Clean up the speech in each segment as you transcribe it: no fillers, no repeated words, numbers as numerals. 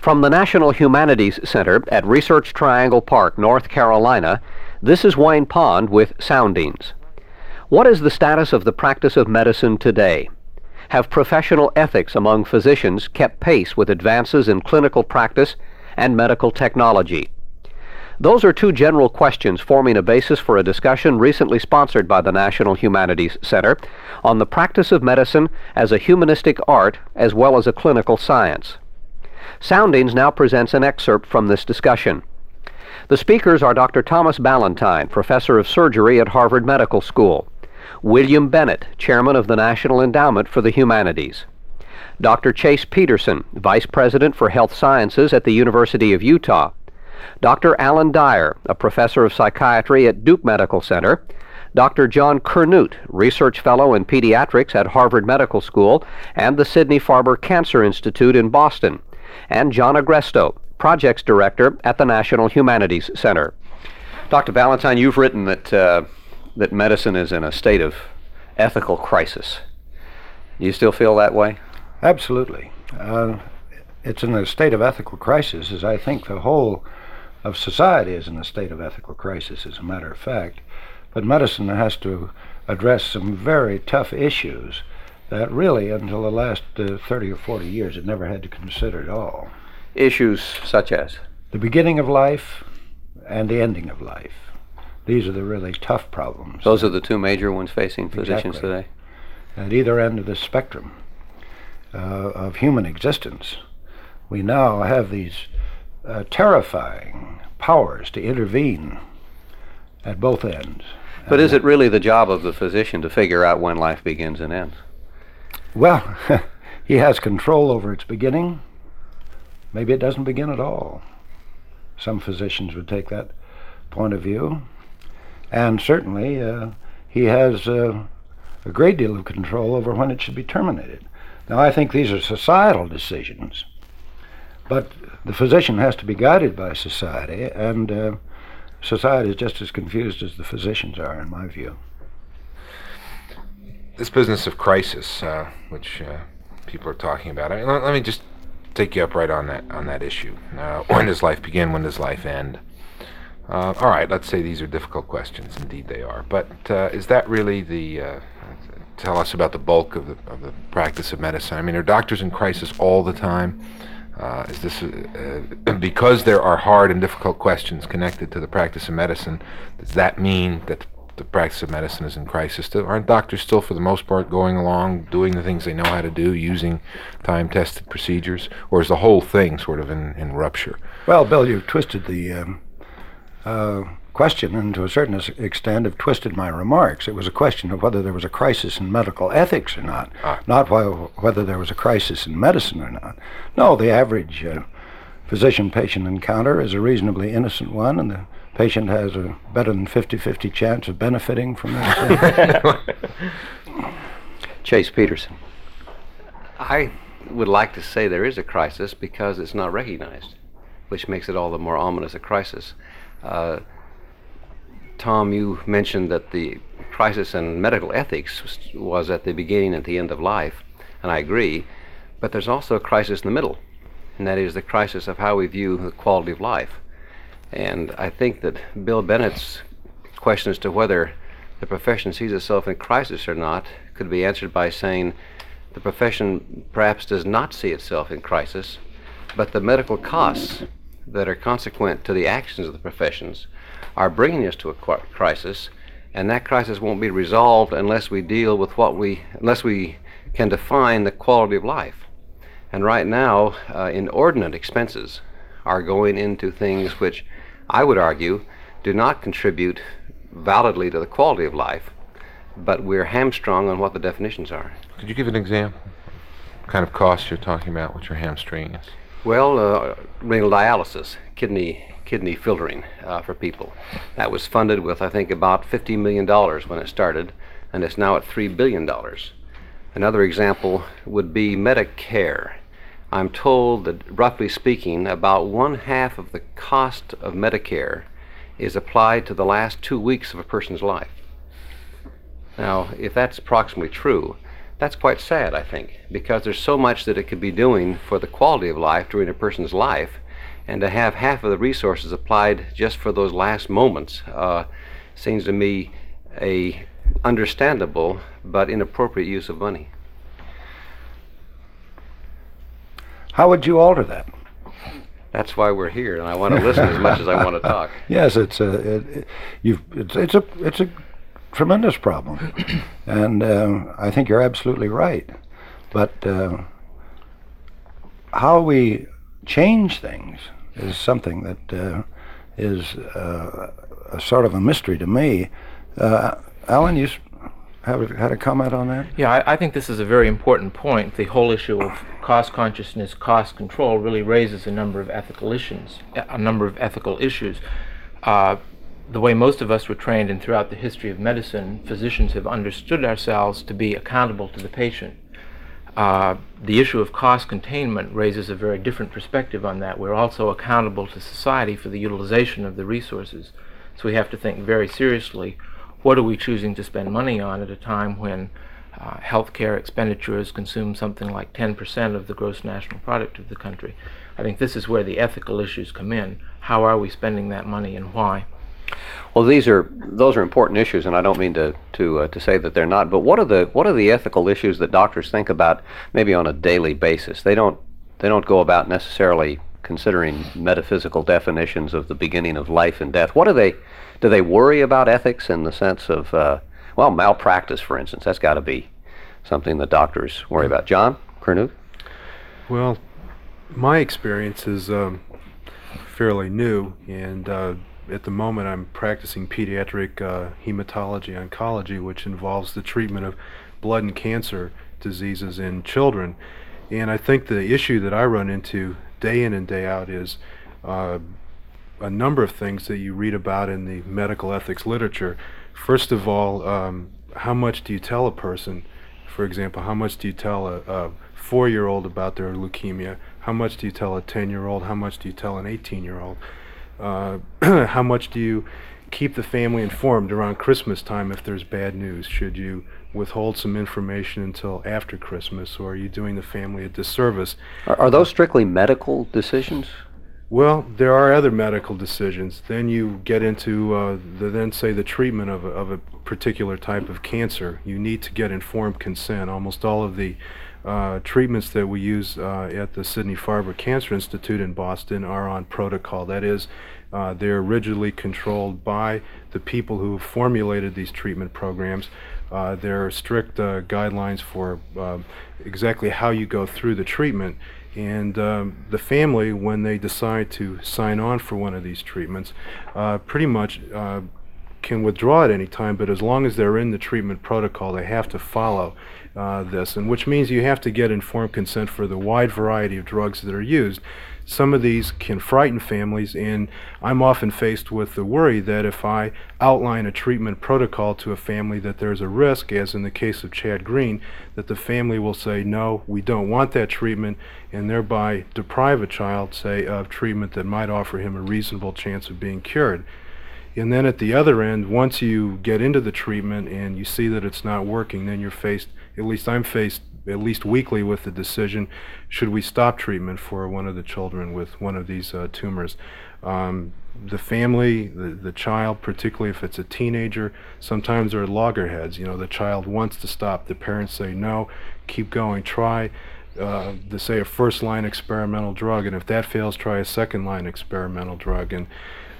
From the National Humanities Center at Research Triangle Park, North Carolina, this is Wayne Pond with Soundings. What is the status of the practice of medicine today? Have professional ethics among physicians kept pace with advances in clinical practice and medical technology? Those are two general questions forming a basis for a discussion recently sponsored by the National Humanities Center on the practice of medicine as a humanistic art as well as a clinical science. Soundings now presents an excerpt from this discussion. The speakers are Dr. Thomas Ballantyne, professor of surgery at Harvard Medical School; William Bennett, chairman of the National Endowment for the Humanities; Dr. Chase Peterson, vice president for health sciences at the University of Utah; Dr. Alan Dyer, a professor of psychiatry at Duke Medical Center; Dr. John Kernut, research fellow in pediatrics at Harvard Medical School and the Sidney Farber Cancer Institute in Boston; and John Agresto, projects director at the National Humanities Center. Dr. Ballantyne, you've written that medicine is in a state of ethical crisis. Do you still feel that way? Absolutely. It's in a state of ethical crisis, as I think the whole of society is in a state of ethical crisis, as a matter of fact. But medicine has to address some very tough issues that really, until the last 30 or 40 years, it never had to consider at all. Issues such as? The beginning of life and the ending of life. These are the really tough problems. Those are the two major ones facing physicians today? At either end of the spectrum of human existence, we now have these terrifying powers to intervene at both ends. But is it really the job of the physician to figure out when life begins and ends? Well, he has control over its beginning. Maybe it doesn't begin at all. Some physicians would take that point of view. And certainly he has a great deal of control over when it should be terminated. Now, I think these are societal decisions, but the physician has to be guided by society, and society is just as confused as the physicians are, in my view. This business of crisis, which people are talking about, let me just take you up right on that issue. When does life begin? When does life end? All right, let's say these are difficult questions. Indeed they are. But is that really tell us about the bulk of the practice of medicine? I mean, are doctors in crisis all the time? Is this because there are hard and difficult questions connected to the practice of medicine, does that mean that the practice of medicine is in crisis? Aren't doctors still, for the most part, going along, doing the things they know how to do, using time-tested procedures? Or is the whole thing sort of in rupture? Well, Bill, you've twisted the question, and to a certain extent have twisted my remarks. It was a question of whether there was a crisis in medical ethics or not, not whether there was a crisis in medicine or not. No, the average physician-patient encounter is a reasonably innocent one, and the patient has a better than 50-50 chance of benefiting from this. Chase Peterson. I would like to say there is a crisis because it's not recognized, which makes it all the more ominous a crisis. Tom, you mentioned that the crisis in medical ethics was at the beginning and the end of life, and I agree, but there's also a crisis in the middle, and that is the crisis of how we view the quality of life. And I think that Bill Bennett's question as to whether the profession sees itself in crisis or not could be answered by saying the profession perhaps does not see itself in crisis, but the medical costs that are consequent to the actions of the professions are bringing us to a crisis, and that crisis won't be resolved unless we deal with unless we can define the quality of life. And right now, inordinate expenses are going into things which I would argue do not contribute validly to the quality of life, but we're hamstrung on what the definitions are. Could you give an example? What kind of costs you're talking about, what your hamstring is? Well, renal dialysis, kidney filtering for people. That was funded with, I think, about $50 million when it started, and it's now at $3 billion. Another example would be Medicare. I'm told that, roughly speaking, about 1/2 of the cost of Medicare is applied to the last 2 weeks of a person's life. Now, if that's approximately true, That's quite sad, I think, because there's so much that it could be doing for the quality of life during a person's life, and to have half of the resources applied just for those last moments seems to me a understandable but inappropriate use of money. How would you alter that? That's why we're here, and I want to listen as much as I want to talk. Yes, it's a tremendous problem, and I think you're absolutely right. But how we change things is something that is a sort of a mystery to me. Alan, you had a comment on that? Yeah, I think this is a very important point. The whole issue of cost consciousness, cost control really raises a number of ethical issues. The way most of us were trained and throughout the history of medicine, physicians have understood ourselves to be accountable to the patient. The issue of cost containment raises a very different perspective on that. We're also accountable to society for the utilization of the resources. So we have to think very seriously, what are we choosing to spend money on at a time when healthcare expenditures consume something like 10% of the gross national product of the country? I think this is where the ethical issues come in. How are we spending that money and why? Well, those are important issues, and I don't mean to say that they're not. But what are the ethical issues that doctors think about maybe on a daily basis? They don't go about necessarily considering metaphysical definitions of the beginning of life and death. Do they worry about ethics in the sense of malpractice, for instance? That's got to be something that doctors worry about. John Kernouth? Well, my experience is fairly new, and at the moment I'm practicing pediatric hematology oncology, which involves the treatment of blood and cancer diseases in children. And I think the issue that I run into day in and day out is a number of things that you read about in the medical ethics literature. First of all, how much do you tell a person? For example, how much do you tell a 4-year-old about their leukemia? How much do you tell a 10-year-old? How much do you tell an 18-year-old? How much do you keep the family informed around Christmas time if there's bad news? Should you withhold some information until after Christmas, or are you doing the family a disservice? Are those strictly medical decisions? Well, there are other medical decisions. Then you get into the treatment of a particular type of cancer. You need to get informed consent. Almost all of the treatments that we use at the Sidney Farber Cancer Institute in Boston are on protocol. That is, they're rigidly controlled by the people who have formulated these treatment programs. There are strict guidelines for exactly how you go through the treatment. And the family, when they decide to sign on for one of these treatments, pretty much can withdraw at any time, but as long as they're in the treatment protocol, they have to follow this, and which means you have to get informed consent for the wide variety of drugs that are used. Some of these can frighten families, and I'm often faced with the worry that if I outline a treatment protocol to a family, that there's a risk, as in the case of Chad Green, that the family will say, no, we don't want that treatment, and thereby deprive a child, say, of treatment that might offer him a reasonable chance of being cured. And then at the other end, once you get into the treatment and you see that it's not working, then you're faced, at least I'm faced at least weekly with the decision, should we stop treatment for one of the children with one of these tumors? The family, the child, particularly if it's a teenager, sometimes they're loggerheads. You know, the child wants to stop. The parents say, no, keep going, try. They say a first-line experimental drug, and if that fails, try a second-line experimental drug. And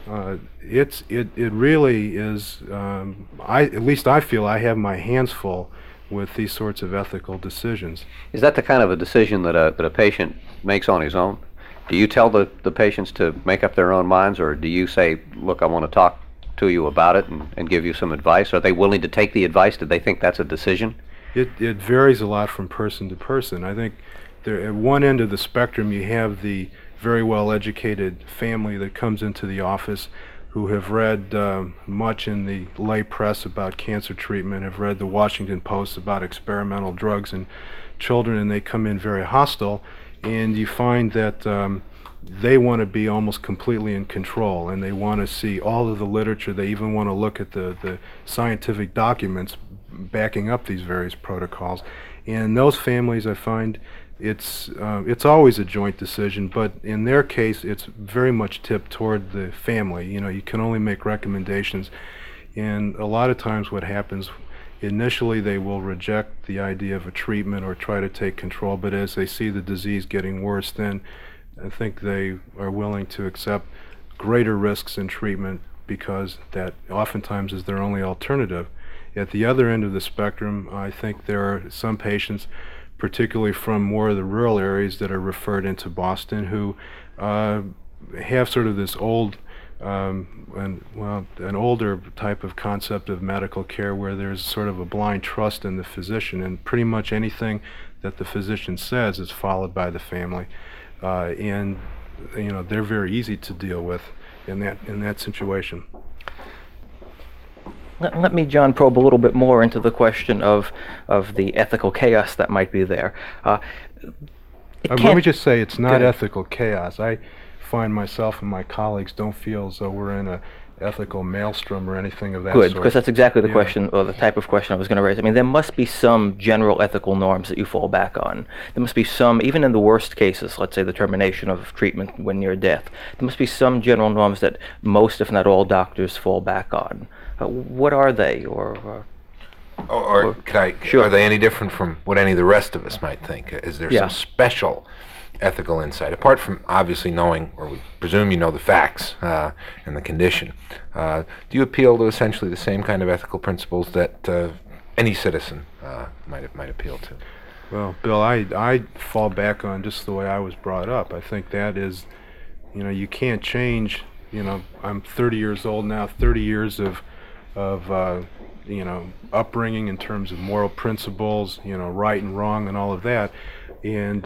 it really is, at least I feel I have my hands full with these sorts of ethical decisions. Is that the kind of a decision that a patient makes on his own? Do you tell the patients to make up their own minds, or do you say, look, I want to talk to you about it and give you some advice? Are they willing to take the advice? Do they think that's a decision? It varies a lot from person to person. I think at one end of the spectrum you have the very well-educated family that comes into the office who have read much in the lay press about cancer treatment, have read the Washington Post about experimental drugs in children, and they come in very hostile, and you find that they want to be almost completely in control, and they want to see all of the literature. They even want to look at the scientific documents backing up these various protocols. In those families, I find it's always a joint decision, but in their case, it's very much tipped toward the family. You know, you can only make recommendations, and a lot of times what happens, initially they will reject the idea of a treatment or try to take control, but as they see the disease getting worse, then I think they are willing to accept greater risks in treatment because that oftentimes is their only alternative. At the other end of the spectrum, I think there are some patients, particularly from more of the rural areas, that are referred into Boston who have sort of this old, an older type of concept of medical care where there's sort of a blind trust in the physician, and pretty much anything that the physician says is followed by the family. And you know, they're very easy to deal with in that situation. Let me, John, probe a little bit more into the question of the ethical chaos that might be there. Let me just say, it's not ethical chaos. I find myself and my colleagues don't feel as though we're in a ethical maelstrom or anything of that sort. Good, because that's exactly the question, or the type of question I was going to raise. I mean, there must be some general ethical norms that you fall back on. There must be some, even in the worst cases, let's say the termination of treatment when near death, there must be some general norms that most, if not all, doctors fall back on. What are they, or could sure. Are they any different from what any of the rest of us might think? Is there some special ethical insight, apart from obviously knowing, or we presume you know the facts and the condition? Do you appeal to essentially the same kind of ethical principles that any citizen might appeal to? Well, Bill, I fall back on just the way I was brought up. I think that is, you know, you can't change. You know, I'm 30 years old now, 30 years of you know, upbringing in terms of moral principles, you know, right and wrong and all of that. And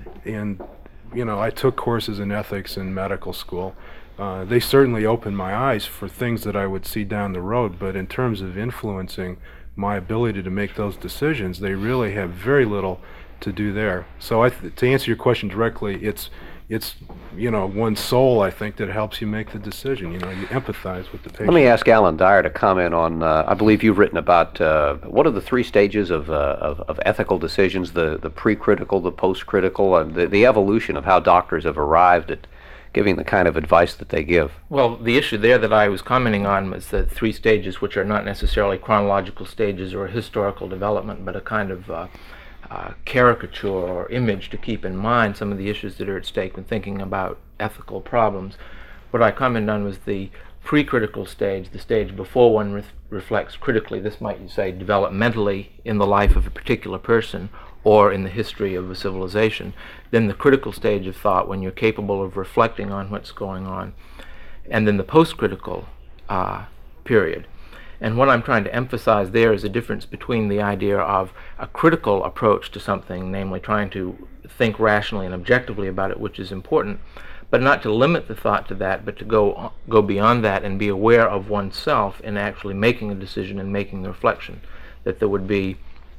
you know, I took courses in ethics in medical school. They certainly opened my eyes for things that I would see down the road, but in terms of influencing my ability to make those decisions, they really have very little to do there. So to answer your question directly, it's you know, one's soul, I think, that helps you make the decision. You know, you empathize with the patient. Let me ask Alan Dyer to comment on, I believe you've written about, what are the three stages of ethical decisions, the pre-critical, the post-critical, and the evolution of how doctors have arrived at giving the kind of advice that they give? Well, the issue there that I was commenting on was the three stages, which are not necessarily chronological stages or a historical development, but a kind of caricature or image to keep in mind some of the issues that are at stake when thinking about ethical problems. What I commented on was the pre-critical stage, the stage before one reflects critically, this might you say developmentally in the life of a particular person or in the history of a civilization. Then the critical stage of thought when you're capable of reflecting on what's going on. And then the post-critical period. And what I'm trying to emphasize there is a difference between the idea of a critical approach to something, namely trying to think rationally and objectively about it, which is important, but not to limit the thought to that, but to go beyond that and be aware of oneself in actually making a decision and making the reflection, that there would be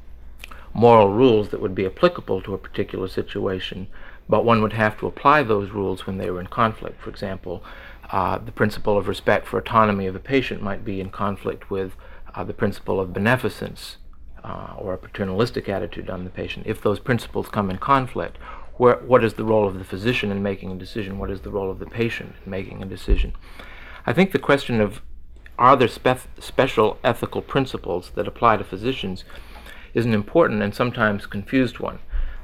moral rules that would be applicable to a particular situation, but one would have to apply those rules when they were in conflict. For example, the principle of respect for autonomy of a patient might be in conflict with the principle of beneficence or a paternalistic attitude on the patient. If those principles come in conflict, what is the role of the physician in making a decision? What is the role of the patient in making a decision? I think the question of are there special ethical principles that apply to physicians is an important and sometimes confused one.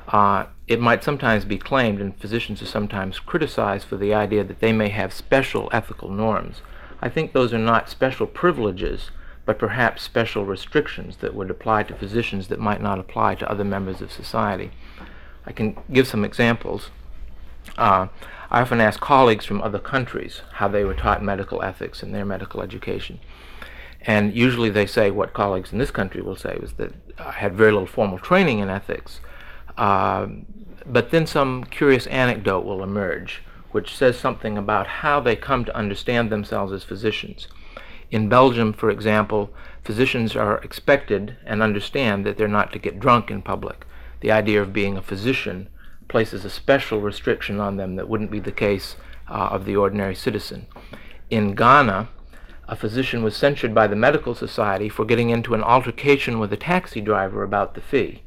It might sometimes be claimed, and physicians are sometimes criticized for the idea that they may have special ethical norms. I think those are not special privileges, but perhaps special restrictions that would apply to physicians that might not apply to other members of society. I can give some examples. I often ask colleagues from other countries how they were taught medical ethics in their medical education. And usually they say, what colleagues in this country will say, was that I had very little formal training in ethics. But then some curious anecdote will emerge, which says something about how they come to understand themselves as physicians. In Belgium, for example, physicians are expected and understand that they're not to get drunk in public. The idea of being a physician places a special restriction on them that wouldn't be the case of the ordinary citizen. In Ghana, a physician was censured by the medical society for getting into an altercation with a taxi driver about the fee.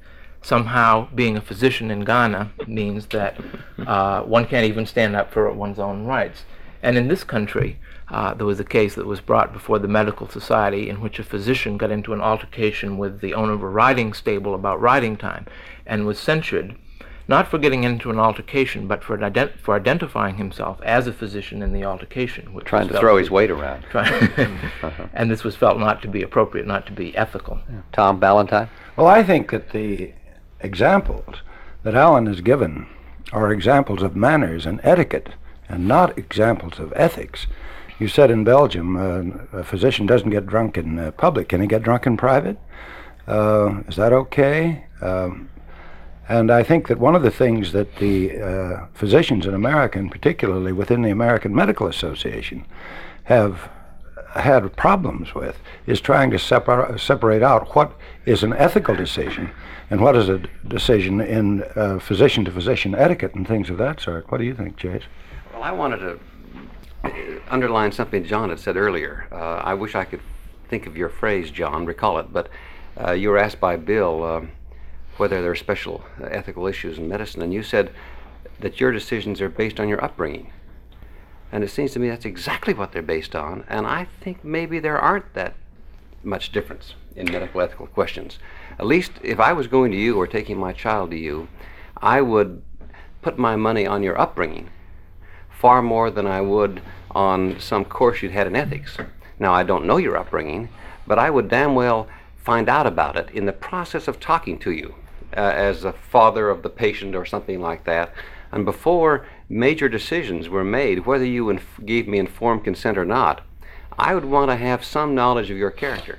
somehow being a physician in Ghana means that one can't even stand up for one's own rights. And in this country, there was a case that was brought before the Medical Society in which a physician got into an altercation with the owner of a riding stable about riding time and was censured, not for getting into an altercation, but for identifying himself as a physician in the altercation. Which Trying to throw his weight around. And this was felt not to be appropriate, not to be ethical. Tom Ballantyne? Well, I think that the examples that Alan has given are examples of manners and etiquette and not examples of ethics. You said in Belgium a physician doesn't get drunk in public. Can he get drunk in private? Is that okay? And I think that one of the things that the physicians in America, and particularly within the American Medical Association, have had problems with is trying to separate out what is an ethical decision and what is a decision in physician-to-physician etiquette and things of that sort. What do you think, Chase? Well, I wanted to underline something John had said earlier. I wish I could think of your phrase, John, recall it, but you were asked by Bill whether there are special ethical issues in medicine, and you said that your decisions are based on your upbringing. And it seems to me that's exactly what they're based on, and I think maybe there aren't that much difference in medical ethical questions. At least if I was going to you or taking my child to you, I would put my money on your upbringing far more than I would on some course you'd had in ethics. Now, I don't know your upbringing, but I would damn well find out about it in the process of talking to you as a father of the patient or something like that. And before major decisions were made, whether you gave me informed consent or not, I would want to have some knowledge of your character.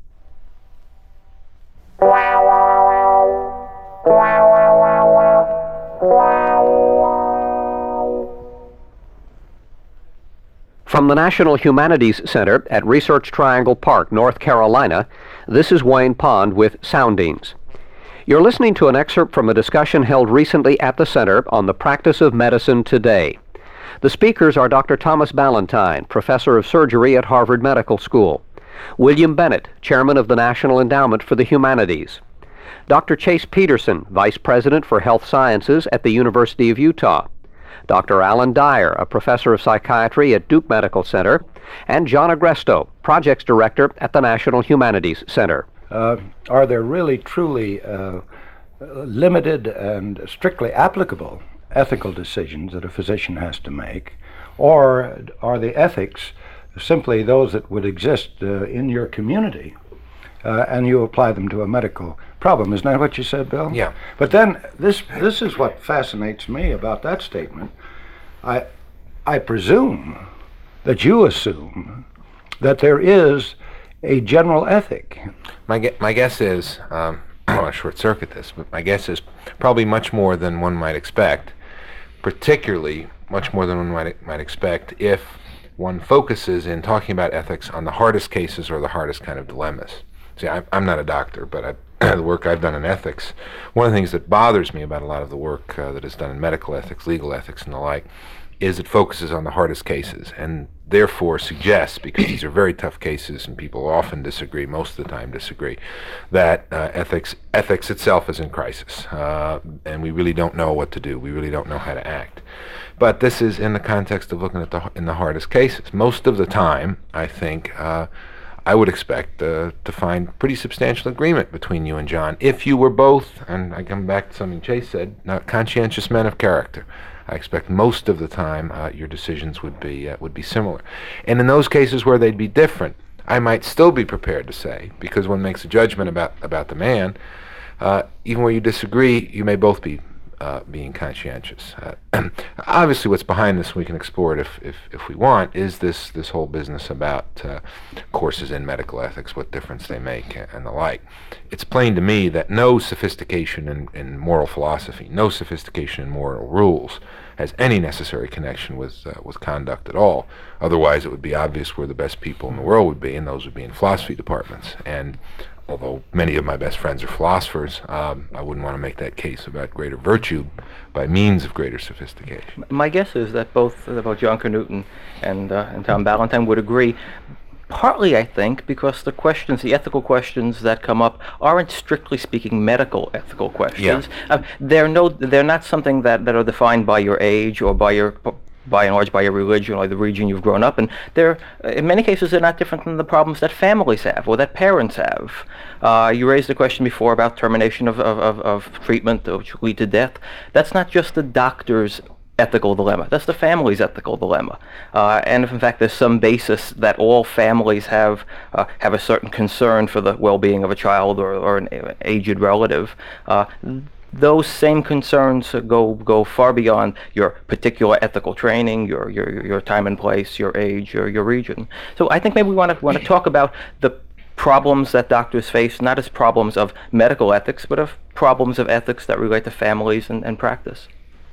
From the National Humanities Center at Research Triangle Park, North Carolina, this is Wayne Pond with Soundings. You're listening to an excerpt from a discussion held recently at the center on the practice of medicine today. The speakers are Dr. Thomas Ballantyne, professor of surgery at Harvard Medical School; William Bennett, chairman of the National Endowment for the Humanities; Dr. Chase Peterson, vice president for health sciences at the University of Utah; Dr. Alan Dyer, a professor of psychiatry at Duke Medical Center; and John Agresto, projects director at the National Humanities Center. Are there really truly limited and strictly applicable ethical decisions that a physician has to make, or are the ethics simply those that would exist in your community and you apply them to a medical problem? Isn't that what you said, Bill? Yeah. But then this is what fascinates me about that statement. I presume that you assume that there is a general ethic. My guess is, I want to short circuit this, but my guess is probably much more than one might expect, particularly much more than one might expect if one focuses in talking about ethics on the hardest cases or the hardest kind of dilemmas. See, I'm not a doctor, but the work I've done in ethics, one of the things that bothers me about a lot of the work that is done in medical ethics, legal ethics, and the like, is it focuses on the hardest cases, and therefore suggests, because these are very tough cases and people often disagree, most of the time disagree, that ethics itself is in crisis, and we really don't know what to do. We really don't know how to act. But this is in the context of looking at in the hardest cases. Most of the time, I think, I would expect to find pretty substantial agreement between you and John if you were both, and I come back to something Chase said, not conscientious men of character. I expect most of the time your decisions would be similar. And in those cases where they'd be different, I might still be prepared to say, because one makes a judgment about the man, even where you disagree, you may both be being conscientious. Obviously what's behind this, we can explore it if we want, is this whole business about courses in medical ethics, what difference they make, and the like. It's plain to me that no sophistication in moral philosophy, no sophistication in moral rules has any necessary connection with conduct at all. Otherwise it would be obvious where the best people in the world would be, and those would be in philosophy departments. And although many of my best friends are philosophers, I wouldn't want to make that case about greater virtue by means of greater sophistication. My guess is that both John Knudten and Tom Ballantyne would agree. Partly, I think, because the ethical questions that come up aren't strictly speaking medical ethical questions. They're not something that are defined by your age or by and large by your religion or the region you've grown up in. They're, in many cases, they're not different than the problems that families have or that parents have. You raised the question before about termination of treatment which lead to death. That's not just the doctor's ethical dilemma. That's the family's ethical dilemma. And if in fact there's some basis that all families have a certain concern for the well-being of a child or an aged relative, those same concerns go far beyond your particular ethical training, your time and place, your age, your region. So I think maybe we want to talk about the problems that doctors face, not as problems of medical ethics, but of problems of ethics that relate to families and practice.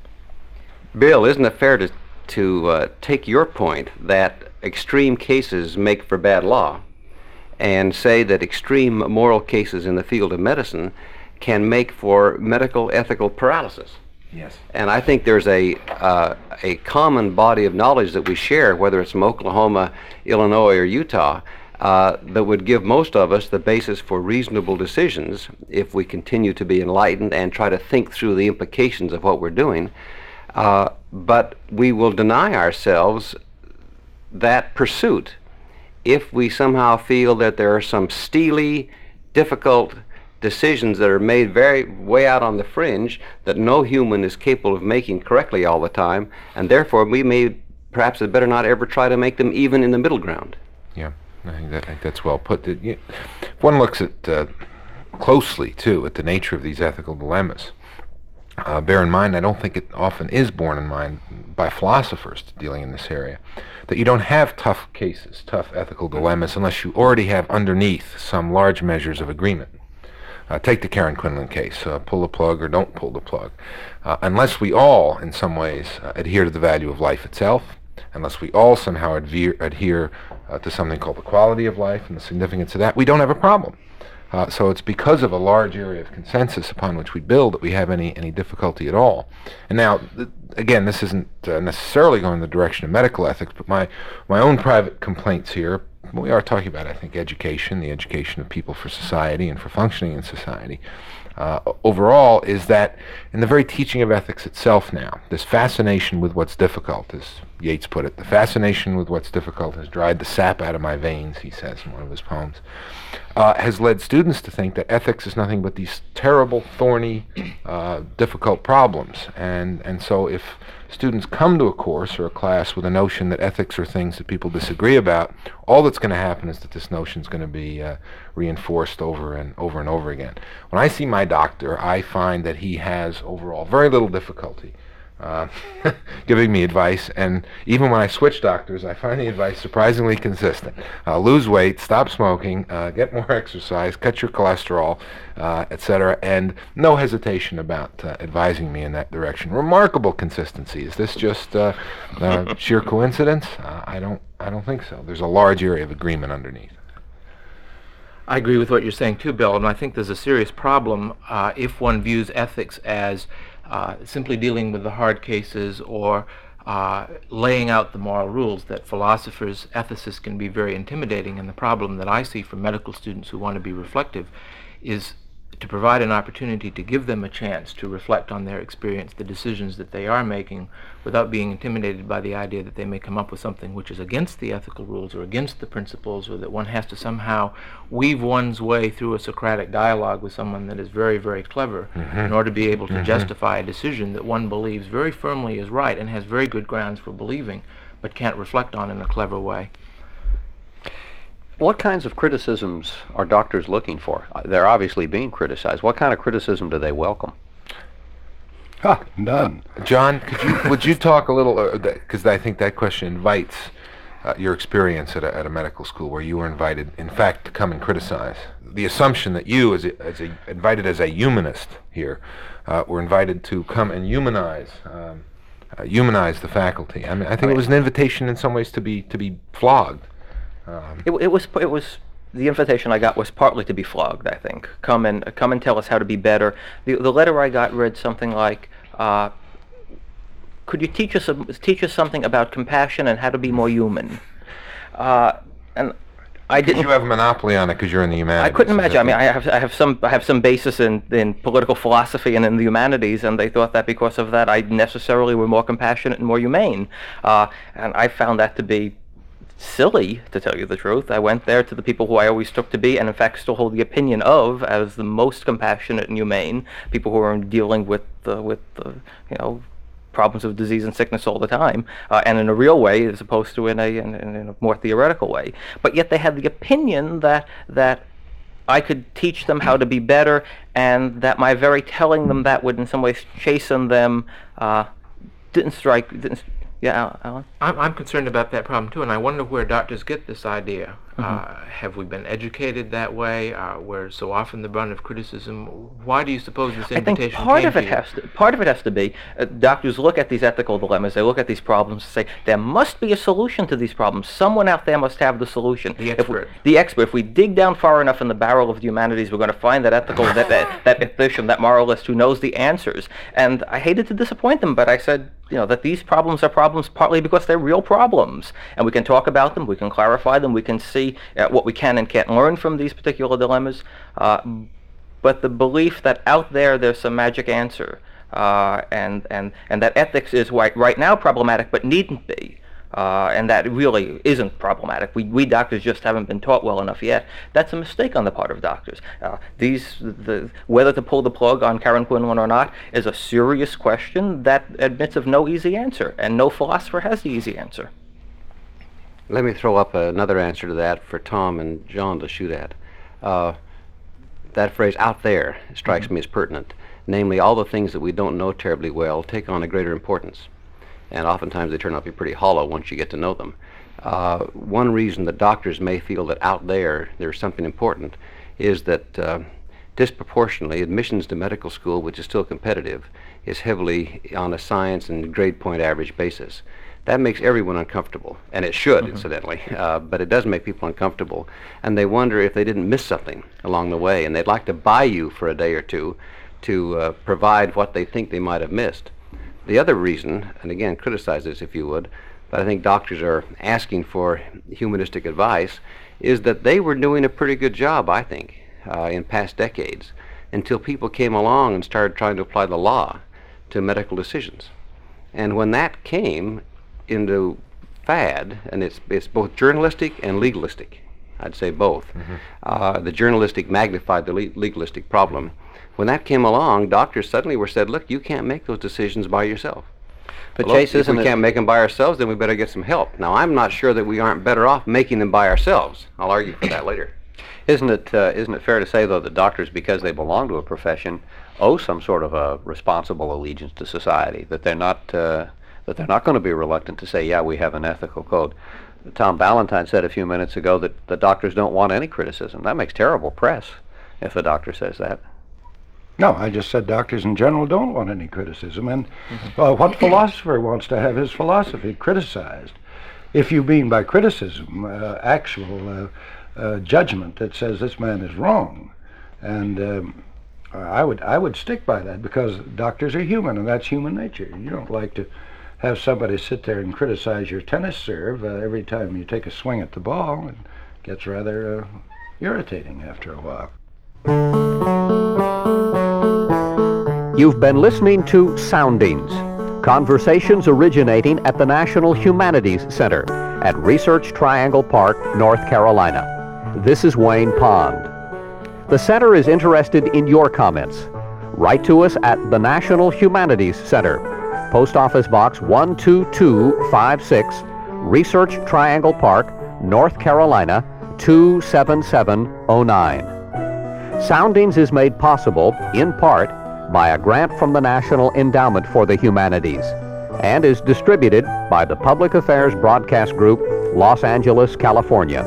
Bill, isn't it fair to take your point that extreme cases make for bad law and say that extreme moral cases in the field of medicine can make for medical ethical paralysis? Yes. And I think there's a common body of knowledge that we share, whether it's from Oklahoma, Illinois, or Utah, that would give most of us the basis for reasonable decisions if we continue to be enlightened and try to think through the implications of what we're doing. But we will deny ourselves that pursuit if we somehow feel that there are some steely, difficult decisions that are made way out on the fringe that no human is capable of making correctly all the time, and therefore we may perhaps had better not ever try to make them even in the middle ground. Yeah, I think that's well put. If one looks at closely too at the nature of these ethical dilemmas, bear in mind, I don't think it often is borne in mind by philosophers dealing in this area, that you don't have tough cases, tough ethical dilemmas, unless you already have underneath some large measures of agreement. Take the Karen Quinlan case, pull the plug or don't pull the plug. Unless we all, in some ways, adhere to the value of life itself, unless we all somehow adhere to something called the quality of life and the significance of that, we don't have a problem. So it's because of a large area of consensus upon which we build that we have any difficulty at all. And now, again, this isn't necessarily going in the direction of medical ethics, but my own private complaints here, we are talking about, I think, education, the education of people for society and for functioning in society. Overall, is that in the very teaching of ethics itself now, this fascination with what's difficult, as Yeats put it, the fascination with what's difficult has dried the sap out of my veins, he says in one of his poems, has led students to think that ethics is nothing but these terrible, thorny, difficult problems. And so if students come to a course or a class with a notion that ethics are things that people disagree about, all that's going to happen is that this notion is going to be reinforced over and over again. When I see my doctor, I find that he has overall very little difficulty giving me advice, and even when I switch doctors, I find the advice surprisingly consistent. Lose weight, stop smoking, get more exercise, cut your cholesterol, etc., and no hesitation about advising me in that direction. Remarkable consistency. Is this just sheer coincidence? I don't think so. There's a large area of agreement underneath. I agree with what you're saying too, Bill, and I think there's a serious problem if one views ethics as simply dealing with the hard cases or laying out the moral rules. That philosophers, ethicists can be very intimidating, and the problem that I see for medical students who want to be reflective is to provide an opportunity to give them a chance to reflect on their experience, the decisions that they are making, without being intimidated by the idea that they may come up with something which is against the ethical rules or against the principles, or that one has to somehow weave one's way through a Socratic dialogue with someone that is very, very clever in order to be able to justify a decision that one believes very firmly is right and has very good grounds for believing, but can't reflect on in a clever way. What kinds of criticisms are doctors looking for? They're obviously being criticized. What kind of criticism do they welcome? None. John, would you talk a little, because I think that question invites your experience at a medical school where you were invited, in fact, to come and criticize. The assumption that you, invited as a humanist here, were invited to come and humanize the faculty. I mean, I think it was an invitation in some ways to be flogged. It was the invitation I got was partly to be flogged, I think. Come and tell us how to be better. The letter I got read something like, could you teach us something about compassion and how to be more human? And Because you have a monopoly on it because you're in the humanities. I couldn't imagine. I mean, I have some basis in political philosophy and in the humanities, and they thought that because of that, I necessarily were more compassionate and more humane. And I found that to be silly, to tell you the truth. I went there to the people who I always took to be, and in fact still hold the opinion of, as the most compassionate and humane, people who are dealing with problems of disease and sickness all the time, and in a real way as opposed to in a more theoretical way. But yet they had the opinion that I could teach them how to be better, and that my very telling them that would in some ways chasten them didn't. Yeah, Alan? I'm concerned about that problem too, and I wonder where doctors get this idea. Have we been educated that way? We're so often the brunt of criticism. Why do you suppose this invitation I think part of it has to be doctors look at these ethical dilemmas. They look at these problems and say there must be a solution to these problems. Someone out there must have the solution. The expert. If we dig down far enough in the barrel of the humanities, we're going to find that ethical, that ethician, that moralist who knows the answers. And I hated to disappoint them, but I said, that these problems are problems partly because they're real problems, and we can talk about them, we can clarify them, we can see what we can and can't learn from these particular dilemmas. But the belief that out there's some magic answer, and that ethics is right now problematic, but needn't be. And that really isn't problematic. We doctors just haven't been taught well enough yet. That's a mistake on the part of doctors. Whether to pull the plug on Karen Quinlan or not is a serious question that admits of no easy answer, and no philosopher has the easy answer. Let me throw up another answer to that for Tom and John to shoot at. That phrase, out there, strikes me as pertinent. Namely, all the things that we don't know terribly well take on a greater importance. And oftentimes they turn out to be pretty hollow once you get to know them. One reason that doctors may feel that out there's something important is that disproportionately admissions to medical school, which is still competitive, is heavily on a science and grade point average basis. That makes everyone uncomfortable, and it should, incidentally, but it does make people uncomfortable, and they wonder if they didn't miss something along the way, and they'd like to buy you for a day or two to provide what they think they might have missed. The other reason, and again, criticize this if you would, but I think doctors are asking for humanistic advice, is that they were doing a pretty good job, I think, in past decades, until people came along and started trying to apply the law to medical decisions. And when that came into fad, and it's both journalistic and legalistic, I'd say both. The journalistic magnified the legalistic problem. When that came along, doctors suddenly were said, look, you can't make those decisions by yourself. But well, Chase, if we can't make them by ourselves, then we better get some help. Now, I'm not sure that we aren't better off making them by ourselves. I'll argue for that later. Isn't it fair to say, though, that doctors, because they belong to a profession, owe some sort of a responsible allegiance to society, that they're not going to be reluctant to say, yeah, we have an ethical code? Tom Ballantyne said a few minutes ago that the doctors don't want any criticism. That makes terrible press if the doctor says that. No, I just said doctors in general don't want any criticism, and what philosopher wants to have his philosophy criticized? If you mean by criticism actual judgment that says this man is wrong, and I would stick by that, because doctors are human, and that's human nature. You don't like to have somebody sit there and criticize your tennis serve every time you take a swing at the ball. It gets rather irritating after a while. You've been listening to Soundings, conversations originating at the National Humanities Center at Research Triangle Park, North Carolina. This is Wayne Pond. The center is interested in your comments. Write to us at the National Humanities Center, Post Office Box 12256, Research Triangle Park, North Carolina 27709. Soundings is made possible, in part, by a grant from the National Endowment for the Humanities, and is distributed by the Public Affairs Broadcast Group, Los Angeles, California.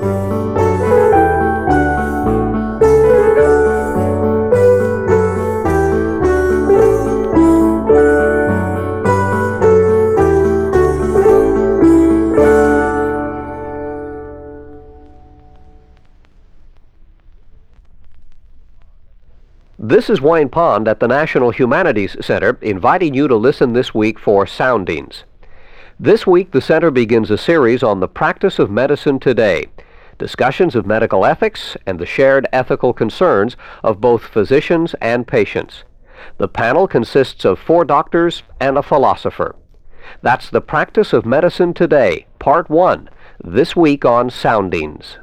This is Wayne Pond at the National Humanities Center, inviting you to listen this week for Soundings. This week, the center begins a series on the practice of medicine today. discussions of medical ethics and the shared ethical concerns of both physicians and patients. The panel consists of 4 doctors and a philosopher. That's The Practice of Medicine Today, Part 1, this week on Soundings.